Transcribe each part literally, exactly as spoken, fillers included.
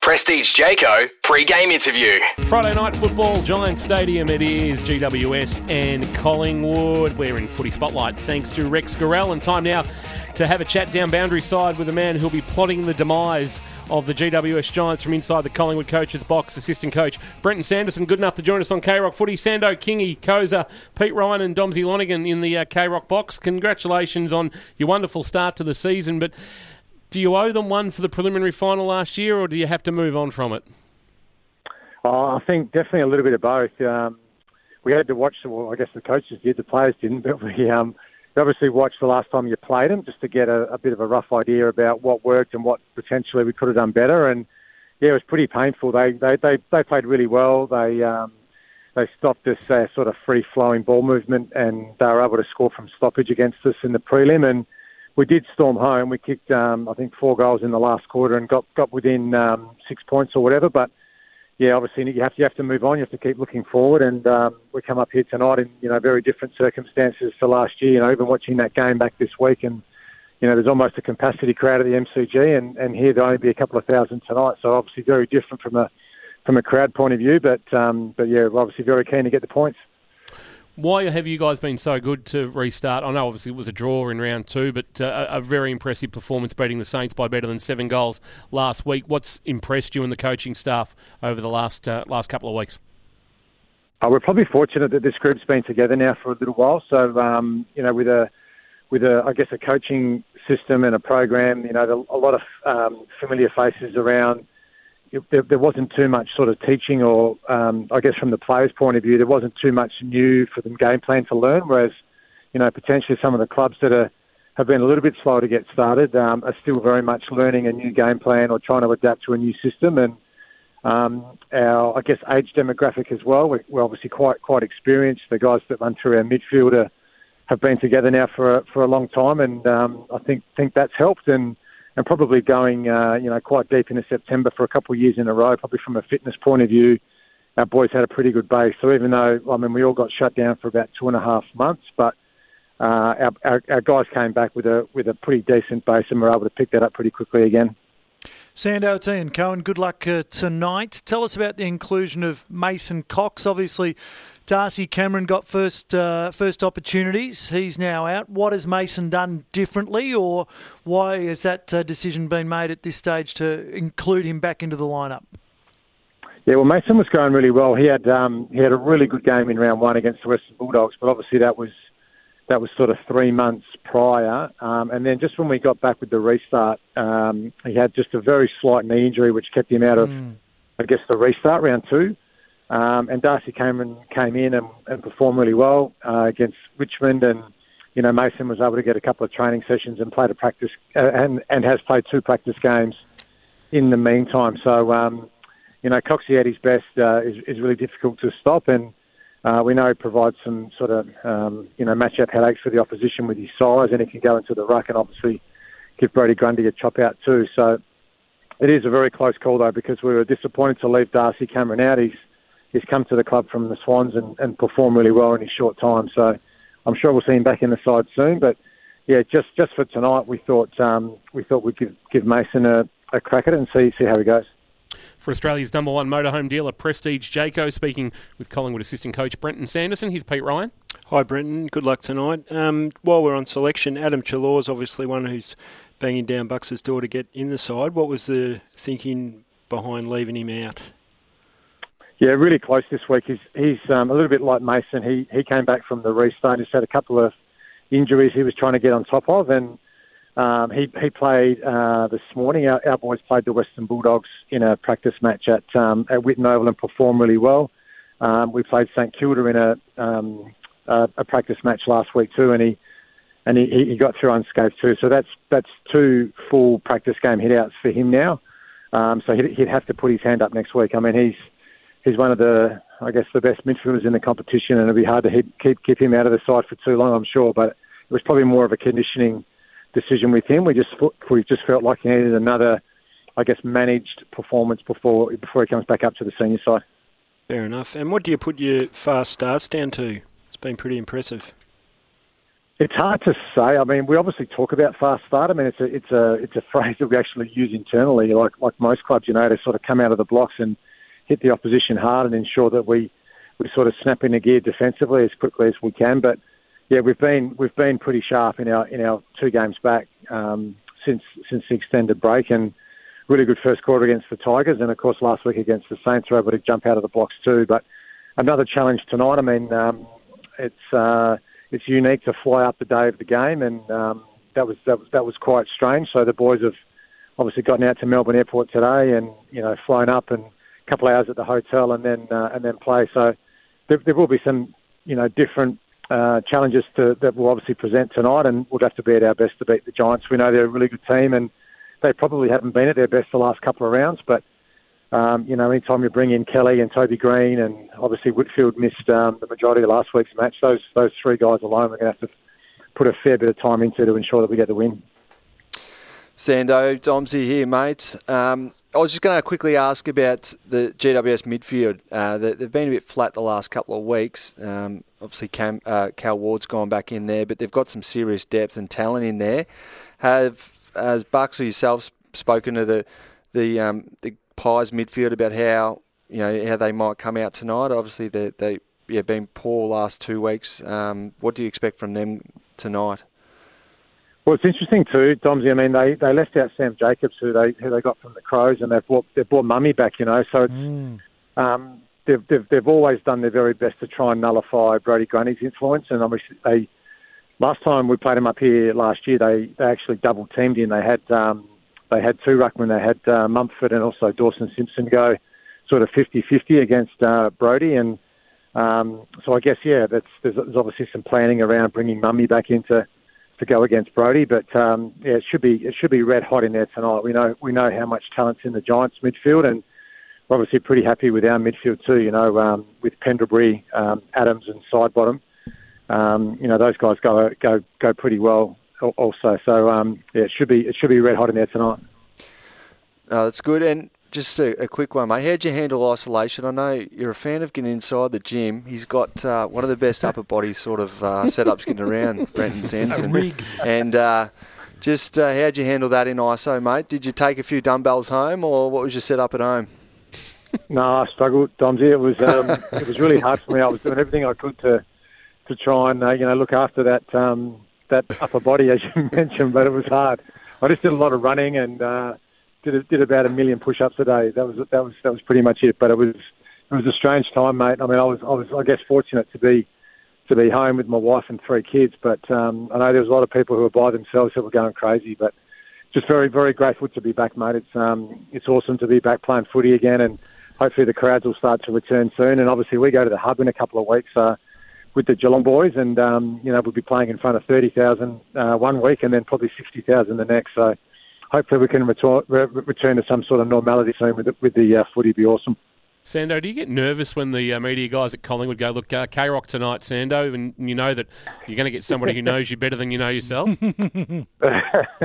Prestige Jayco pre-game interview. Friday night football, Giant Stadium it is, G W S and Collingwood. We're in footy spotlight thanks to Rex Gorell, and time now to have a chat down boundary side with a man who'll be plotting the demise of the G W S Giants from inside the Collingwood coach's box, assistant coach Brenton Sanderson. Good enough to join us on K-Rock Footy. Sando, Kingy, Koza, Pete Ryan and Domsy Lonigan in the uh, K-Rock box. Congratulations on your wonderful start to the season, but do you owe them one for the preliminary final last year, or do you have to move on from it? Oh, I think definitely a little bit of both. Um, we had to watch, well, I guess the coaches did, the players didn't, but we um, obviously watched the last time you played them just to get a, a bit of a rough idea about what worked and what potentially we could have done better. And yeah, it was pretty painful. They they they, they played really well. They um, they stopped this uh, sort of free-flowing ball movement, and they were able to score from stoppage against us in the prelim. And we did storm home. We kicked, um, I think, four goals in the last quarter and got, got within um, six points or whatever. But yeah, obviously you have to you have to move on. You have to keep looking forward. And um, we come up here tonight in you know very different circumstances to last year. You know, even watching that game back this week, and you know there's almost a capacity crowd at the M C G, and, and here there'll only be a couple of thousand tonight. So obviously very different from a from a crowd point of view. But um, but yeah, we're obviously very keen to get the points. Why have you guys been so good to restart? I know obviously it was a draw in round two, but uh, a very impressive performance beating the Saints by better than seven goals last week. What's impressed you and the coaching staff over the last uh, last couple of weeks? Uh, we're probably fortunate that this group's been together now for a little while. So um, you know, with a with a I guess a coaching system and a program, you know, a lot of um, familiar faces around. There, there wasn't too much sort of teaching or, um, I guess from the players' point of view, there wasn't too much new for the game plan to learn, whereas, you know, potentially some of the clubs that are, have been a little bit slow to get started um, are still very much learning a new game plan or trying to adapt to a new system. And um, our, I guess, age demographic as well, we're, we're obviously quite quite experienced. The guys that run through our midfield are, have been together now for a, for a long time, and um, I think think that's helped. And And probably going, uh, you know, quite deep into September for a couple of years in a row, probably from a fitness point of view, our boys had a pretty good base. So even though, I mean, we all got shut down for about two and a half months, but uh, our, our, our guys came back with a with a pretty decent base, and were able to pick that up pretty quickly again. Sando, it's Ian Cohen. Good luck uh, tonight. Tell us about the inclusion of Mason Cox. Obviously, Darcy Cameron got first uh, first opportunities. He's now out. What has Mason done differently, or why has that uh, decision been made at this stage to include him back into the lineup? Yeah, well, Mason was going really well. He had um, he had a really good game in round one against the Western Bulldogs, but obviously that was that was sort of three months prior. Um, and then just when we got back with the restart, um, he had just a very slight knee injury, which kept him out of, mm. I guess, the restart round two. Um, and Darcy Cameron came in and, and performed really well uh, against Richmond, and you know Mason was able to get a couple of training sessions and played a practice uh, and and has played two practice games in the meantime. So um, you know Coxie at his best uh, is is really difficult to stop, and uh, we know he provides some sort of um, you know matchup headaches for the opposition with his size, and he can go into the ruck and obviously give Brody Grundy a chop out too. So it is a very close call though, because we were disappointed to leave Darcy Cameron out. He's He's come to the club from the Swans and, and performed really well in his short time. So I'm sure we'll see him back in the side soon. But yeah, just, just for tonight, we thought um, we thought we'd give, give Mason a, a crack at it and see see how he goes. For Australia's number one motorhome dealer, Prestige Jayco, speaking with Collingwood assistant coach Brenton Sanderson. Here's Pete Ryan. Hi, Brenton. Good luck tonight. Um, while we're on selection, Adam Chalor is obviously one who's banging down Bucks' door to get in the side. What was the thinking behind leaving him out? Yeah, really close this week. He's he's um, a little bit like Mason. He he came back from the restart. He's had a couple of injuries he was trying to get on top of, and um, he he played uh, this morning. Our, our boys played the Western Bulldogs in a practice match at um, at Whitten Oval and performed really well. Um, we played St Kilda in a um, a, a practice match last week too, and he and he, he got through unscathed too. So that's that's two full practice game hit-outs for him now. Um, so he'd, he'd have to put his hand up next week. I mean, he's He's one of the, I guess, the best midfielders in the competition, and it'll be hard to keep, keep keep him out of the side for too long, I'm sure. But it was probably more of a conditioning decision with him. We just we just felt like he needed another, I guess, managed performance before before he comes back up to the senior side. Fair enough. And what do you put your fast starts down to? It's been pretty impressive. It's hard to say. I mean, we obviously talk about fast start. I mean, it's a it's a it's a phrase that we actually use internally. Like like most clubs, you know, to sort of come out of the blocks and hit the opposition hard and ensure that we, we sort of snap into gear defensively as quickly as we can. But yeah, we've been we've been pretty sharp in our in our two games back um, since since the extended break, and really good first quarter against the Tigers, and of course last week against the Saints, we're able to jump out of the blocks too. But another challenge tonight. I mean, um, it's. Uh, It's unique to fly up the day of the game, and um, that was that was that was quite strange. So the boys have obviously gotten out to Melbourne Airport today, and you know flown up and a couple of hours at the hotel, and then uh, and then play. So there, there will be some you know different uh, challenges to, that will obviously present tonight, and we'll have to be at our best to beat the Giants. We know they're a really good team, and they probably haven't been at their best the last couple of rounds, but. Um, you know, anytime you bring in Kelly and Toby Green, and obviously Whitfield missed um, the majority of last week's match, those those three guys alone we're going to have to put a fair bit of time into to ensure that we get the win. Sando, Domsy here, mate. Um, I was just going to quickly ask about the G W S midfield. Uh, they've been a bit flat the last couple of weeks. Um, obviously, Cam, uh, Cal Ward's gone back in there, but they've got some serious depth and talent in there. Have has Bucks or yourself spoken to the the um, the Pies midfield about how you know how they might come out tonight? Obviously, they they yeah been poor last two weeks. Um, what do you expect from them tonight? Well, it's interesting too, Domsy. I mean, they, they left out Sam Jacobs, who they who they got from the Crows, and they've brought they've brought Mummy back. You know, so it's mm. um, they've, they've they've always done their very best to try and nullify Brodie Grundy's influence. And obviously, they last time we played them up here last year, they, they actually double teamed in. They had um, They had two ruckmen. They had uh, Mumford and also Dawson Simpson go sort of fifty-fifty against uh, Brodie. And um, so I guess, yeah, that's, there's, there's obviously some planning around bringing Mummy back in to, to go against Brodie. But, um, yeah, it should be it should be red hot in there tonight. We know we know how much talent's in the Giants midfield, and we're obviously pretty happy with our midfield too, you know, um, with Pendlebury, um, Adams and Sidebottom. Um, you know, those guys go go go pretty well also. So, um, yeah, it should be it should be red hot in there tonight. Oh, that's good. And just a, a quick one, mate. How'd you handle isolation? I know you're a fan of getting inside the gym. He's got uh, one of the best upper body sort of uh, setups getting around, Brenton Sanderson. A rig. And uh, just uh, how'd you handle that in I S O, mate? Did you take a few dumbbells home, or what was your setup at home? No, I struggled, Domsy. It was um, it was really hard for me. I was doing everything I could to to try and uh, you know look after that um, that upper body, as you mentioned, but it was hard. I just did a lot of running and uh, did did about a million push-ups a day. That was that was that was pretty much it. But it was it was a strange time, mate. I mean, I was I was I guess fortunate to be to be home with my wife and three kids. But um, I know there was a lot of people who were by themselves who were going crazy. But just very very grateful to be back, mate. It's um it's awesome to be back playing footy again, and hopefully the crowds will start to return soon. And obviously we go to the Hub in a couple of weeks uh, with the Geelong boys, and um, you know we'll be playing in front of thirty thousand uh, one week, and then probably sixty thousand the next. So hopefully we can retor- re- return to some sort of normality soon with the, with the uh, footy. It'd be awesome. Sando, do you get nervous when the uh, media guys at Collingwood go, look, uh, K-Rock tonight, Sando, and you know that you're going to get somebody who knows you better than you know yourself? Yeah,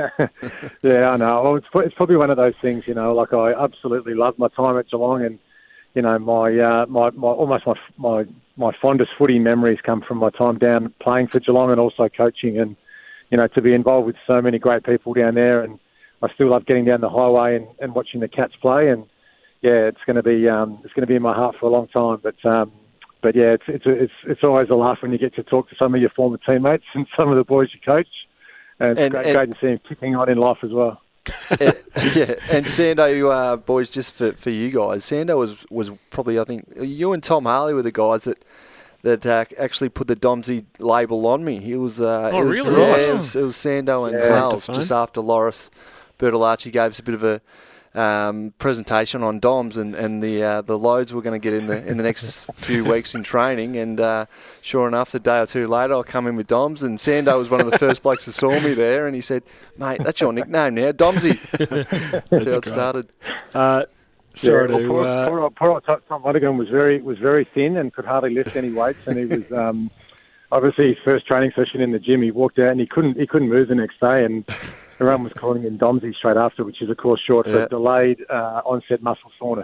I know. Well, it's, it's probably one of those things, you know, like I absolutely love my time at Geelong, and, you know, my, uh, my, my almost my, my, my fondest footy memories come from my time down playing for Geelong and also coaching, and, you know, to be involved with so many great people down there, and I still love getting down the highway and, and watching the Cats play, and yeah, it's going to be um, it's going to be in my heart for a long time. But um, but yeah, it's it's it's it's always a laugh when you get to talk to some of your former teammates and some of the boys you coach, and it's and, great, and, great to see them kicking on in life as well. and, yeah, and Sando, uh, boys, just for, for you guys, Sando was was probably I think you and Tom Harley were the guys that that uh, actually put the Domsy label on me. He was uh, oh it was, really? Yeah, Right. it was, it was Sando and Yeah. Carl just after Loris Bertolacci gave us a bit of a. Um, presentation on Doms and, and the uh, the loads we're going to get in the in the next few weeks in training, and uh, sure enough, the day or two later, I'll come in with Doms, and Sando was one of the first blokes that saw me there, and he said, "Mate, that's your nickname now, Domsy." That's how it started. Uh, sorry yeah, well, to... poor, Uh, poor, poor old Tom Tom Lonergan was very was very thin and could hardly lift any weights, and he was um, obviously his first training session in the gym. He walked out and he couldn't he couldn't move the next day, and everyone was calling him Domsy straight after, which is, of course, short Yeah. for delayed uh, onset muscle soreness.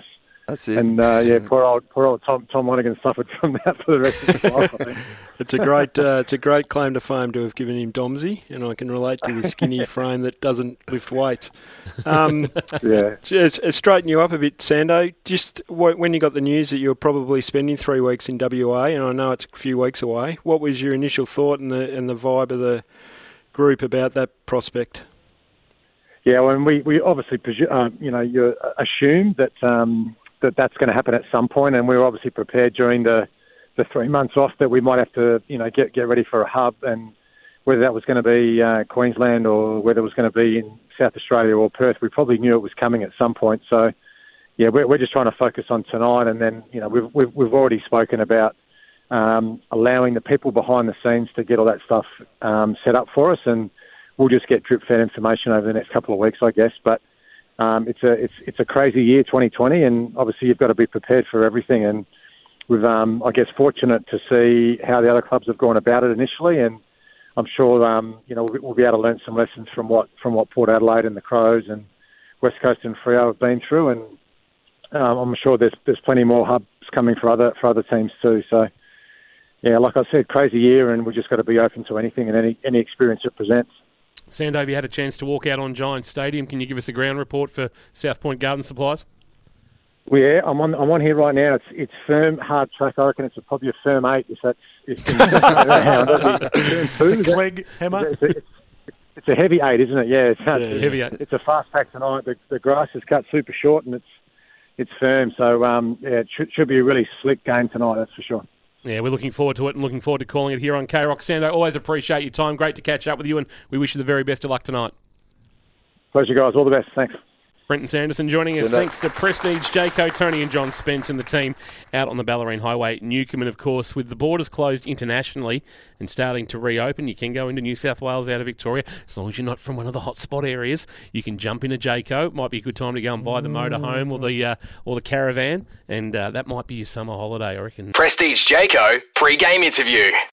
That's it. And uh, yeah, poor old poor old Tom Tom Lonergan suffered from that for the rest of his life, I think. It's a great, uh, it's a great claim to fame to have given him Domsey, and I can relate to the skinny frame that doesn't lift weights. Um, Yeah. just uh, straighten you up a bit, Sando. Just w- when you got the news that you were probably spending three weeks in W A, and I know it's a few weeks away, what was your initial thought and the and the vibe of the group about that prospect? Yeah, well, and we, we obviously, presu- um, you know, you assume that um, that that's going to happen at some point, and we were obviously prepared during the, the three months off that we might have to, you know, get get ready for a hub, and whether that was going to be uh, Queensland or whether it was going to be in South Australia or Perth, we probably knew it was coming at some point. So, yeah, we're, we're just trying to focus on tonight, and then, you know, we've we've, we've already spoken about um, allowing the people behind the scenes to get all that stuff um, set up for us, and we'll just get drip-fed information over the next couple of weeks, I guess. But um, it's a it's it's a crazy year, twenty twenty, and obviously you've got to be prepared for everything. And we've, um, I guess, fortunate to see how the other clubs have gone about it initially, and I'm sure um, you know we'll, we'll be able to learn some lessons from what from what Port Adelaide and the Crows and West Coast and Freo have been through, and um, I'm sure there's there's plenty more hubs coming for other for other teams too. So yeah, like I said, crazy year, and we've just got to be open to anything and any any experience it presents. Sando, have you had a chance to walk out on Giant Stadium? Can you give us a ground report for South Point Garden Supplies? Well, yeah, I'm on. I'm on here right now. It's it's firm hard track. I reckon it's a, probably a firm eight. If that's if it's firm two. The Clegg hammer. It's, it's, it's a heavy eight, isn't it? Yeah, it's, Yeah, heavy eight. It's a fast pack tonight. The, the grass is cut super short and it's it's firm. So um, yeah, it should, should be a really slick game tonight. That's for sure. Yeah, we're looking forward to it and looking forward to calling it here on K-Rock. Sando, always appreciate your time. Great to catch up with you, and we wish you the very best of luck tonight. Pleasure, guys. All the best. Thanks. Brenton Sanderson joining us. Good night. Thanks to Prestige, Jayco, Tony and John Spence and the team out on the Ballerine Highway, Newcombe. And, of course, with the borders closed internationally and starting to reopen, you can go into New South Wales out of Victoria. As long as you're not from one of the hotspot areas, you can jump into Jayco. It might be a good time to go and buy the motorhome or the uh, or the caravan, and uh, that might be your summer holiday, I reckon. Prestige Jayco pre-game interview.